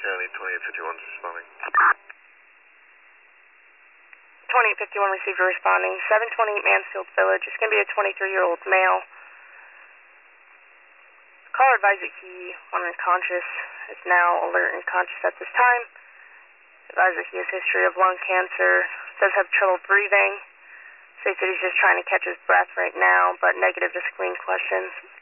County 2851 is responding. 2851 received a responding. 728 Mansfield Village. It's going to be a 23-year-old male. Caller advised that he, when unconscious, is now alert and conscious at this time. Advised that he has history of lung cancer, does have trouble breathing. States that he's just trying to catch his breath right now, but negative to screen questions.